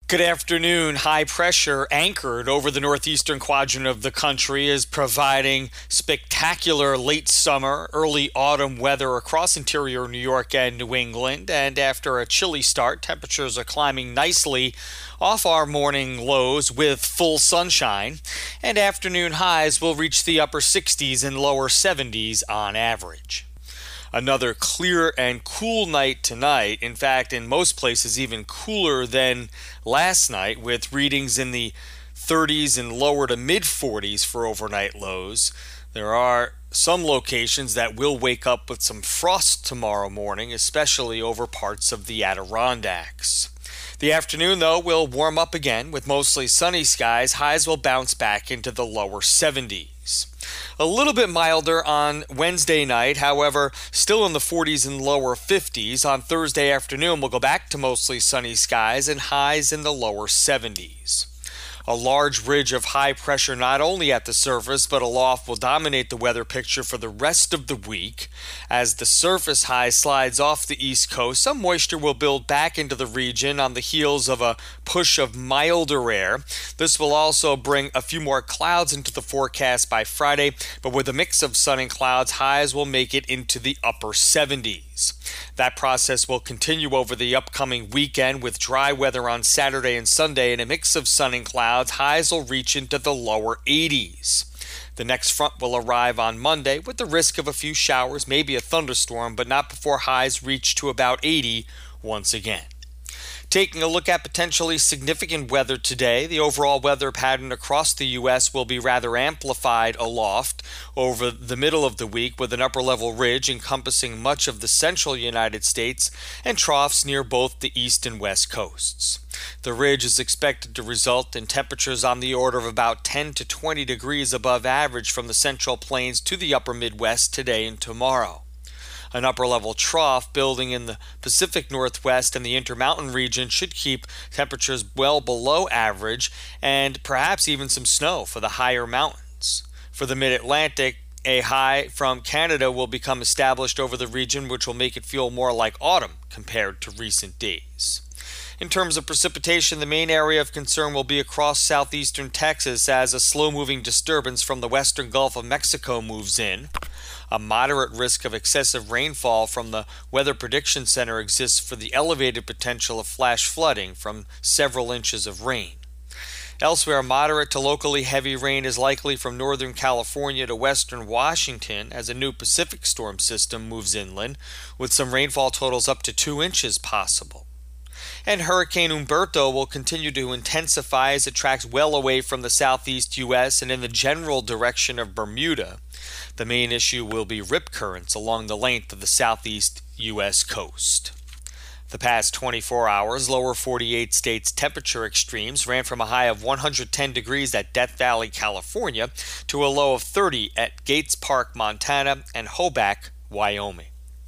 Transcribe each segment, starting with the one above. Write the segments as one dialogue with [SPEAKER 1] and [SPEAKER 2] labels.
[SPEAKER 1] Good afternoon. High pressure anchored over the northeastern quadrant of the country is providing spectacular late summer, early autumn weather across interior New York and New England. And after a chilly start, temperatures are climbing nicely off our morning lows with full sunshine. And afternoon highs will reach the upper 60s and lower 70s on average. Another clear and cool night tonight. In fact, in most places, even cooler than last night, with readings in the 30s and lower to mid 40s for overnight lows. There are some locations that will wake up with some frost tomorrow morning, especially over parts of the Adirondacks. The afternoon, though, will warm up again with mostly sunny skies. Highs will bounce back into the lower 70s. A little bit milder on Wednesday night, however, still in the 40s and lower 50s. On Thursday afternoon, we'll go back to mostly sunny skies and highs in the lower 70s. A large ridge of high pressure not only at the surface but aloft will dominate the weather picture for the rest of the week. As the surface high slides off the east coast, some moisture will build back into the region on the heels of a push of milder air. This will also bring a few more clouds into the forecast by Friday, but with a mix of sun and clouds, highs will make it into the upper 70s. That process will continue over the upcoming weekend with dry weather on Saturday and Sunday and a mix of sun and clouds. Highs will reach into the lower 80s. The next front will arrive on Monday with the risk of a few showers, maybe a thunderstorm, but not before highs reach to about 80 once again. Taking a look at potentially significant weather today, the overall weather pattern across the U.S. will be rather amplified aloft over the middle of the week with an upper-level ridge encompassing much of the central United States and troughs near both the east and west coasts. The ridge is expected to result in temperatures on the order of about 10 to 20 degrees above average from the central plains to the upper Midwest today and tomorrow. An upper-level trough building in the Pacific Northwest and the Intermountain region should keep temperatures well below average and perhaps even some snow for the higher mountains. For the Mid-Atlantic, a high from Canada will become established over the region, which will make it feel more like autumn compared to recent days. In terms of precipitation, the main area of concern will be across southeastern Texas as a slow-moving disturbance from the western Gulf of Mexico moves in. A moderate risk of excessive rainfall from the Weather Prediction Center exists for the elevated potential of flash flooding from several inches of rain. Elsewhere, moderate to locally heavy rain is likely from northern California to western Washington as a new Pacific storm system moves inland, with some rainfall totals up to 2 inches possible. And Hurricane Humberto will continue to intensify as it tracks well away from the southeast U.S. and in the general direction of Bermuda. The main issue will be rip currents along the length of the southeast U.S. coast. The past 24 hours, lower 48 states' temperature extremes ran from a high of 110 degrees at Death Valley, California, to a low of 30 at Gates Park, Montana, and Hoback, Wyoming.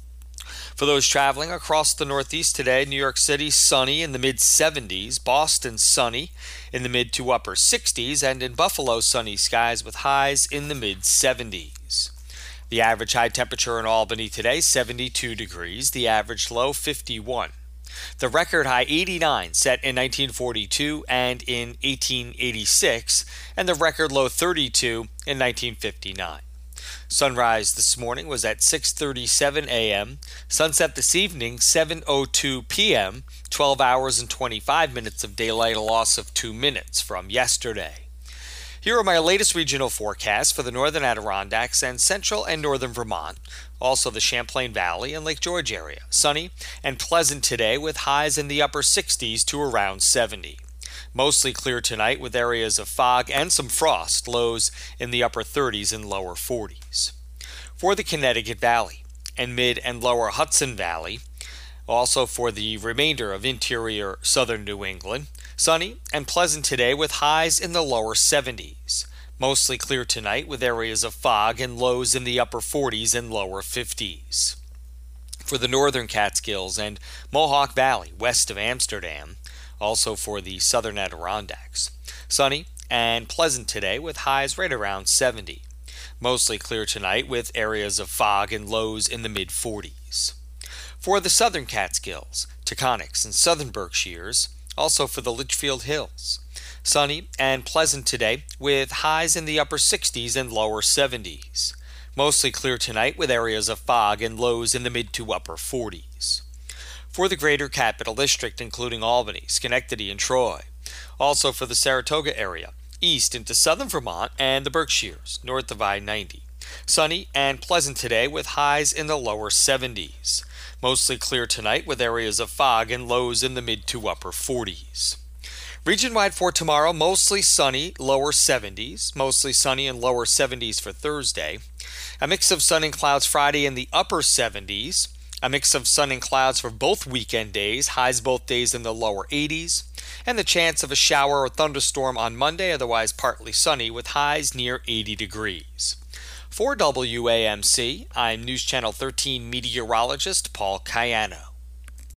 [SPEAKER 1] For those traveling across the Northeast today, New York City sunny in the mid-70s, Boston sunny in the mid to upper 60s, and in Buffalo sunny skies with highs in the mid-70s. The average high temperature in Albany today, 72 degrees, the average low, 51. The record high, 89, set in 1942 and in 1886, and the record low, 32, in 1959. Sunrise this morning was at 6:37 a.m. Sunset this evening, 7:02 p.m., 12 hours and 25 minutes of daylight, a loss of 2 minutes from yesterday. Here are my latest regional forecasts for the northern Adirondacks and central and northern Vermont, also the Champlain Valley and Lake George area. Sunny and pleasant today with highs in the upper 60s to around 70. Mostly clear tonight with areas of fog and some frost, lows in the upper 30s and lower 40s. For the Connecticut Valley and mid and lower Hudson Valley, also for the remainder of interior southern New England, sunny and pleasant today with highs in the lower 70s. Mostly clear tonight with areas of fog and lows in the upper 40s and lower 50s. For the northern Catskills and Mohawk Valley west of Amsterdam, also for the southern Adirondacks. Sunny and pleasant today with highs right around 70. Mostly clear tonight with areas of fog and lows in the mid-40s. For the southern Catskills, Taconics, and southern Berkshires, Also for the Litchfield Hills. Sunny and pleasant today with highs in the upper 60s and lower 70s. Mostly clear tonight with areas of fog and lows in the mid to upper 40s. For the greater capital district, including Albany, Schenectady, and Troy. Also for the Saratoga area, east into southern Vermont and the Berkshires, north of I-90. Sunny and pleasant today with highs in the lower 70s. Mostly clear tonight with areas of fog and lows in the mid to upper 40s. Region-wide for tomorrow, mostly sunny, lower 70s. Mostly sunny and lower 70s for Thursday. A mix of sun and clouds Friday in the upper 70s. A mix of sun and clouds for both weekend days, highs both days in the lower 80s. And the chance of a shower or thunderstorm on Monday, otherwise partly sunny, with highs near 80 degrees. For WAMC, I'm News Channel 13 meteorologist Paul Cayano.